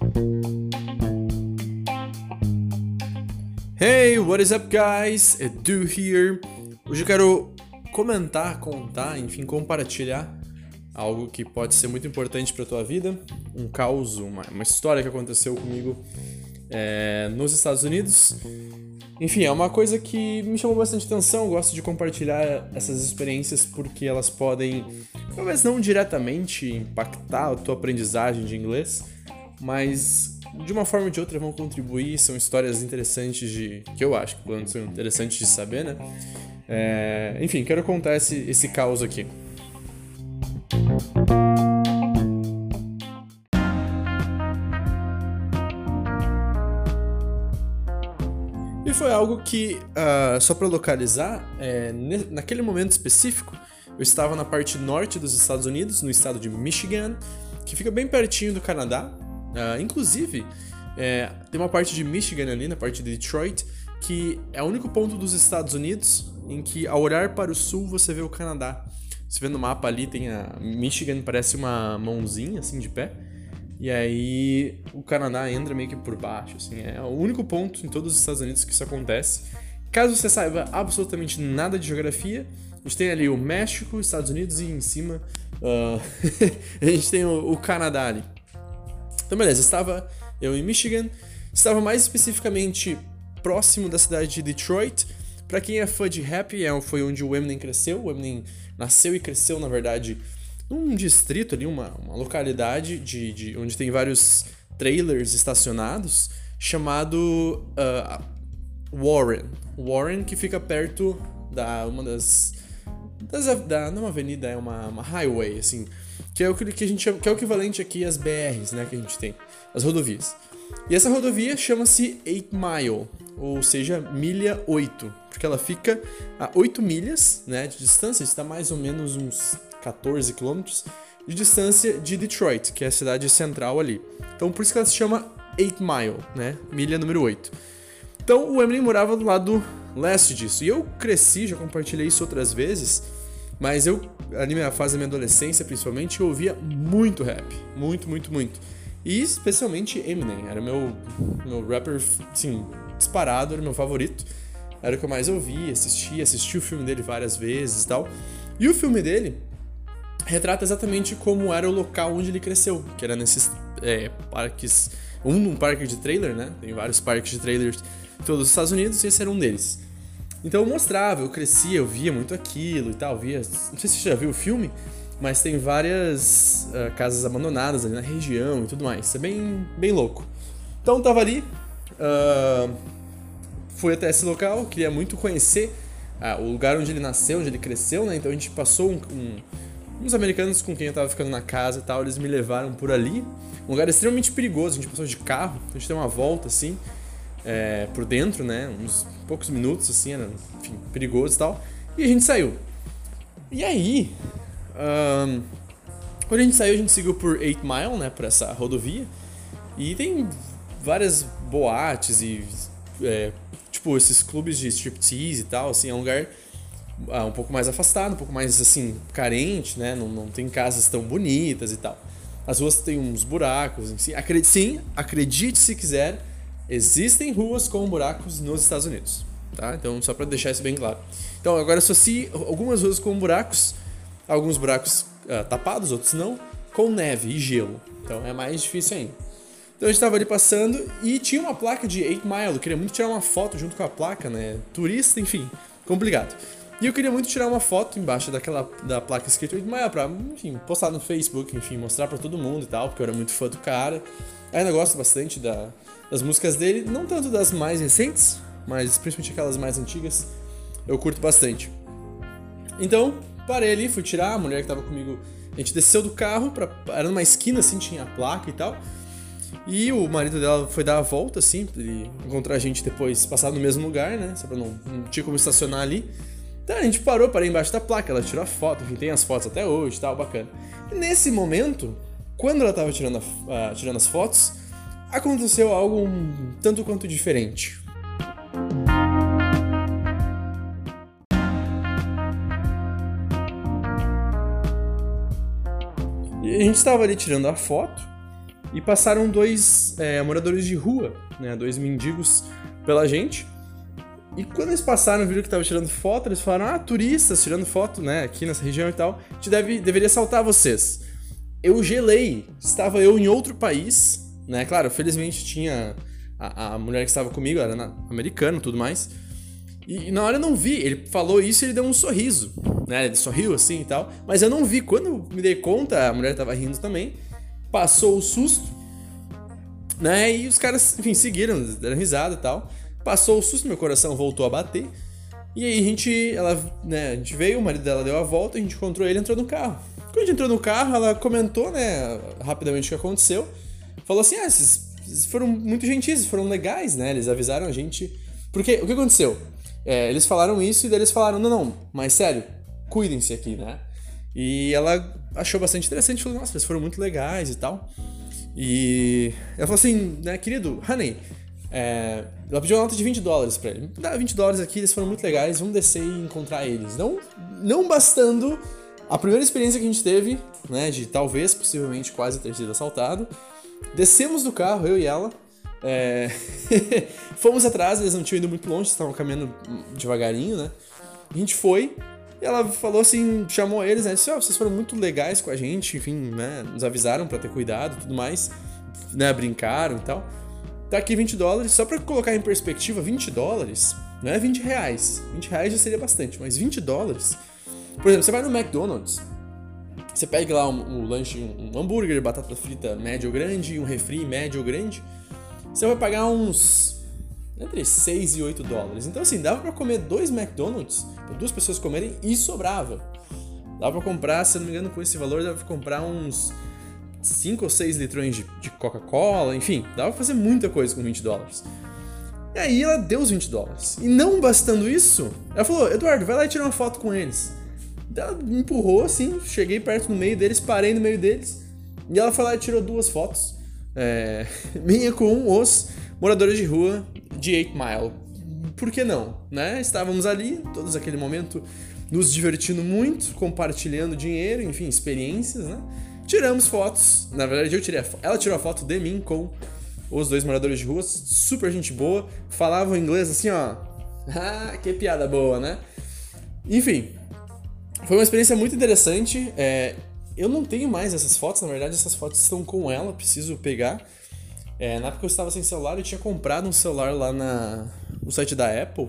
Hey, what is up, guys? Edu here. Hoje eu quero contar, enfim, compartilhar algo que pode ser muito importante para tua vida, um caos, uma história que aconteceu comigo nos Estados Unidos. Enfim, é uma coisa que me chamou bastante atenção, eu gosto de compartilhar essas experiências porque elas podem, talvez não diretamente impactar a tua aprendizagem de inglês, mas de uma forma ou de outra vão contribuir, são histórias interessantes que eu acho que são interessantes de saber, né? Enfim, quero contar esse caos aqui. E foi algo que, só para localizar, naquele momento específico, eu estava na parte norte dos Estados Unidos, no estado de Michigan, que fica bem pertinho do Canadá. Inclusive, tem uma parte de Michigan ali, na parte de Detroit, que é o único ponto dos Estados Unidos em que, ao olhar para o sul, você vê o Canadá. Você vê no mapa ali, tem a Michigan, parece uma mãozinha, assim, de pé. E aí, o Canadá entra meio que por baixo, assim. É o único ponto em todos os Estados Unidos que isso acontece. Caso você saiba absolutamente nada de geografia, a gente tem ali o México, os Estados Unidos e em cima a gente tem o Canadá ali. Então, beleza, estava eu em Michigan, estava mais especificamente próximo da cidade de Detroit. Pra quem é fã de rap, foi onde o Eminem cresceu. O Eminem nasceu e cresceu, na verdade, num distrito ali, uma localidade onde tem vários trailers estacionados, chamado Warren. Warren, que fica perto não é uma avenida, é uma highway, assim, que é o que a gente chama, que é o equivalente aqui às BRs, né, que a gente tem, as rodovias. E essa rodovia chama-se 8 Mile, ou seja, milha 8, porque ela fica a 8 milhas, né, de distância, está mais ou menos uns 14 quilômetros de distância de Detroit, que é a cidade central ali. Então, por isso que ela se chama 8 Mile, né, milha número 8. Então, o Eminem morava do lado leste disso, e eu cresci, já compartilhei isso outras vezes, mas ali na minha fase da minha adolescência, principalmente, eu ouvia muito rap, muito. E especialmente Eminem, era meu rapper, assim, disparado, era meu favorito. Era o que eu mais ouvia, assisti o filme dele várias vezes e tal. E o filme dele retrata exatamente como era o local onde ele cresceu, que era nesses parques, um parque de trailer, né? Tem vários parques de trailers em todos os Estados Unidos e esse era um deles. Então eu mostrava, eu crescia, eu via muito aquilo e tal, não sei se você já viu o filme, mas tem várias casas abandonadas ali na região e tudo mais. Isso é bem louco. Então eu tava ali, fui até esse local, queria muito conhecer o lugar onde ele nasceu, onde ele cresceu, né? Então a gente passou uns americanos com quem eu tava ficando na casa e tal, eles me levaram por ali. Um lugar extremamente perigoso, a gente passou de carro, a gente deu uma volta assim, por dentro, né? Uns poucos minutos assim, era, enfim, perigoso e tal. E a gente saiu. E aí, quando a gente saiu, a gente seguiu por 8 Mile, né, por essa rodovia. E tem várias boates e, tipo, esses clubes de striptease e tal, assim, é um lugar um pouco mais afastado, um pouco mais, assim, carente, né, não tem casas tão bonitas e tal. As ruas têm uns buracos, sim, acredite se quiser, existem ruas com buracos nos Estados Unidos, tá? Então, só pra deixar isso bem claro. Então, agora associe algumas ruas com buracos, alguns buracos tapados, outros não, com neve e gelo. Então é mais difícil ainda. Então a gente tava ali passando e tinha uma placa de 8 Mile. Eu queria muito tirar uma foto junto com a placa, né? Turista, enfim, complicado. E eu queria muito tirar uma foto embaixo da placa escrita 8 Mile pra, enfim, postar no Facebook, enfim, mostrar pra todo mundo e tal, porque eu era muito fã do cara. Ainda gosto bastante das músicas dele, não tanto das mais recentes, mas principalmente aquelas mais antigas, eu curto bastante. Então, parei ali, fui tirar, a mulher que tava comigo, a gente desceu do carro, era numa esquina assim, tinha a placa e tal. E o marido dela foi dar a volta, assim, pra ele encontrar a gente depois, passar no mesmo lugar, né? Só pra não tinha como estacionar ali. Então a gente parei embaixo da placa, ela tirou a foto, enfim, tem as fotos até hoje e tal, bacana. E nesse momento, quando ela tava tirando as fotos, aconteceu algo um tanto quanto diferente. E a gente estava ali tirando a foto e passaram dois moradores de rua, né, dois mendigos pela gente. E quando eles passaram, viram que tava tirando foto, eles falaram, turistas tirando foto, né, aqui nessa região e tal, a gente deveria assaltar vocês. Eu gelei, estava eu em outro país, né, claro, felizmente tinha a mulher que estava comigo, era americana e tudo mais, e na hora eu não vi, ele falou isso e ele deu um sorriso, né, ele sorriu assim e tal, mas eu não vi, quando eu me dei conta, a mulher tava rindo também, passou o susto, né, e os caras, enfim, seguiram, deram risada e tal. Passou o susto, meu coração voltou a bater. E aí a gente veio, o marido dela deu a volta, a gente encontrou ele e entrou no carro. Quando a gente entrou no carro, ela comentou, né, rapidamente o que aconteceu. Falou assim, vocês foram muito gentis, foram legais, né, eles avisaram a gente. Porque, o que aconteceu? Eles falaram isso e daí eles falaram, não, mas sério, cuidem-se aqui, né. E ela achou bastante interessante, falou, nossa, eles foram muito legais e tal. E ela falou assim, né, querido, honey... ela pediu uma nota de $20 pra ele. Dá $20 aqui, eles foram muito legais, vamos descer e encontrar eles. Não bastando a primeira experiência que a gente teve, né, de talvez, possivelmente, quase ter sido assaltado. Descemos do carro, eu e ela. Fomos atrás, eles não tinham ido muito longe, estavam caminhando devagarinho, né. A gente foi, e ela falou assim, chamou eles, né, disse, vocês foram muito legais com a gente, enfim, né, nos avisaram pra ter cuidado e tudo mais, né, brincaram e tal. Tá aqui $20, só pra colocar em perspectiva, $20 não é R$20. R$20 já seria bastante, mas $20... Por exemplo, você vai no McDonald's, você pega lá um lanche, um hambúrguer, batata frita médio ou grande, um refri médio ou grande, você vai pagar uns... entre $6 e $8. Então assim, dava pra comer 2 McDonald's, pra 2 pessoas comerem, e sobrava. Dava pra comprar, se eu não me engano, com esse valor, dava pra comprar uns... 5 ou 6 litrões de Coca-Cola, enfim, dava pra fazer muita coisa com $20. E aí ela deu os $20. E não bastando isso, ela falou, Eduardo, vai lá e tira uma foto com eles. Ela me empurrou assim, cheguei perto no meio deles, parei no meio deles, e ela foi lá e tirou 2 fotos. Minha com os moradores de rua de 8 Mile. Por que não? Né? Estávamos ali, todos aquele momento, nos divertindo muito, compartilhando dinheiro, enfim, experiências, né? Tiramos fotos, na verdade ela tirou a foto de mim com os 2 moradores de rua, super gente boa, falavam inglês assim, ó, que piada boa, né? Enfim, foi uma experiência muito interessante, eu não tenho mais essas fotos, na verdade essas fotos estão com ela, preciso pegar. Na época eu estava sem celular, eu tinha comprado um celular lá no site da Apple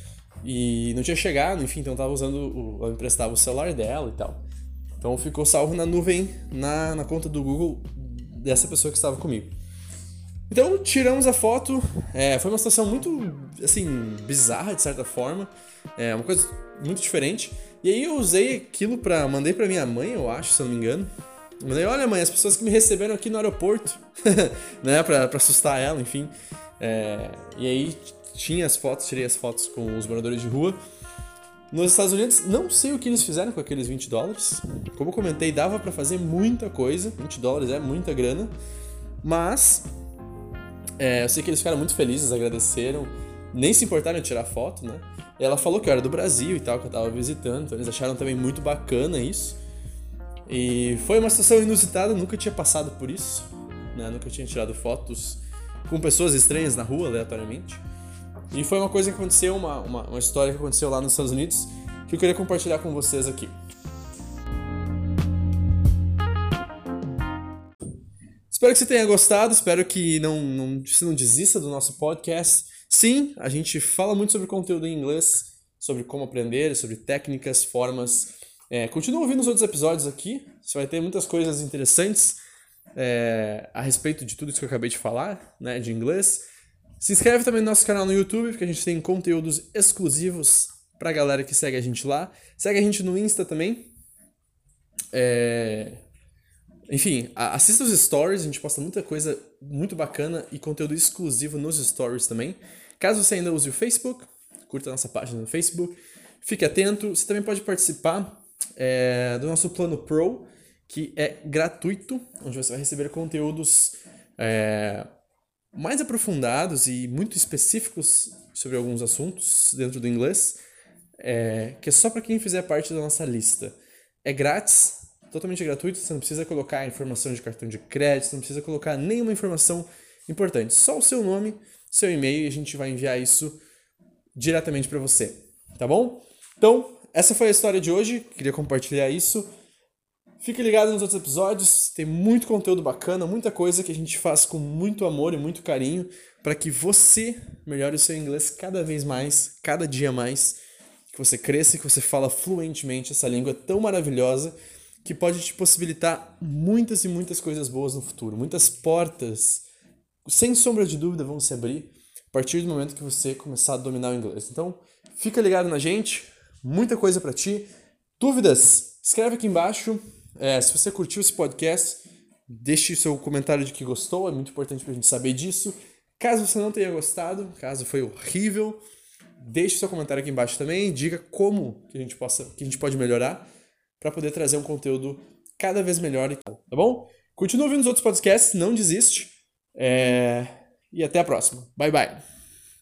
e não tinha chegado, enfim, então eu tava usando, ela emprestava o celular dela e tal. Então ficou salvo na nuvem, na conta do Google dessa pessoa que estava comigo. Então tiramos a foto, foi uma situação muito, assim, bizarra de certa forma, uma coisa muito diferente. E aí eu usei aquilo mandei pra minha mãe, eu acho, se eu não me engano. Mandei, olha mãe, as pessoas que me receberam aqui no aeroporto, né, pra assustar ela, enfim. E aí tirei as fotos com os moradores de rua. Nos Estados Unidos, não sei o que eles fizeram com aqueles $20. Como eu comentei, dava pra fazer muita coisa. $20 é muita grana. Mas eu sei que eles ficaram muito felizes, agradeceram. Nem se importaram em tirar foto, né? E ela falou que eu era do Brasil e tal, que eu tava visitando. Então eles acharam também muito bacana isso. E foi uma situação inusitada, nunca tinha passado por isso, né? Nunca tinha tirado fotos com pessoas estranhas na rua, aleatoriamente. E foi uma coisa que aconteceu, uma história que aconteceu lá nos Estados Unidos, que eu queria compartilhar com vocês aqui. Espero que você tenha gostado, espero que você não desista do nosso podcast. Sim, a gente fala muito sobre conteúdo em inglês, sobre como aprender, sobre técnicas, formas. Continua ouvindo os outros episódios aqui, você vai ter muitas coisas interessantes a respeito de tudo isso que eu acabei de falar, né, de inglês. Se inscreve também no nosso canal no YouTube, porque a gente tem conteúdos exclusivos pra galera que segue a gente lá. Segue a gente no Insta também. Enfim, assista os stories, a gente posta muita coisa muito bacana e conteúdo exclusivo nos stories também. Caso você ainda use o Facebook, curta a nossa página no Facebook. Fique atento, você também pode participar do nosso plano Pro, que é gratuito, onde você vai receber conteúdos mais aprofundados e muito específicos sobre alguns assuntos dentro do inglês, que é só para quem fizer parte da nossa lista. É grátis, totalmente gratuito, você não precisa colocar informação de cartão de crédito, não precisa colocar nenhuma informação importante, só o seu nome, seu e-mail e a gente vai enviar isso diretamente para você, tá bom? Então, essa foi a história de hoje, queria compartilhar isso. Fique ligado nos outros episódios, tem muito conteúdo bacana, muita coisa que a gente faz com muito amor e muito carinho para que você melhore o seu inglês cada vez mais, cada dia mais, que você cresça e que você fala fluentemente essa língua tão maravilhosa que pode te possibilitar muitas e muitas coisas boas no futuro. Muitas portas, sem sombra de dúvida, vão se abrir a partir do momento que você começar a dominar o inglês. Então, fica ligado na gente, muita coisa para ti. Dúvidas? Escreve aqui embaixo. Se você curtiu esse podcast, deixe seu comentário de que gostou, é muito importante pra gente saber disso. Caso você não tenha gostado, caso foi horrível, deixe seu comentário aqui embaixo também, diga como que a gente pode melhorar para poder trazer um conteúdo cada vez melhor, tá bom? Continua ouvindo os outros podcasts, não desiste, e até a próxima. Bye, bye!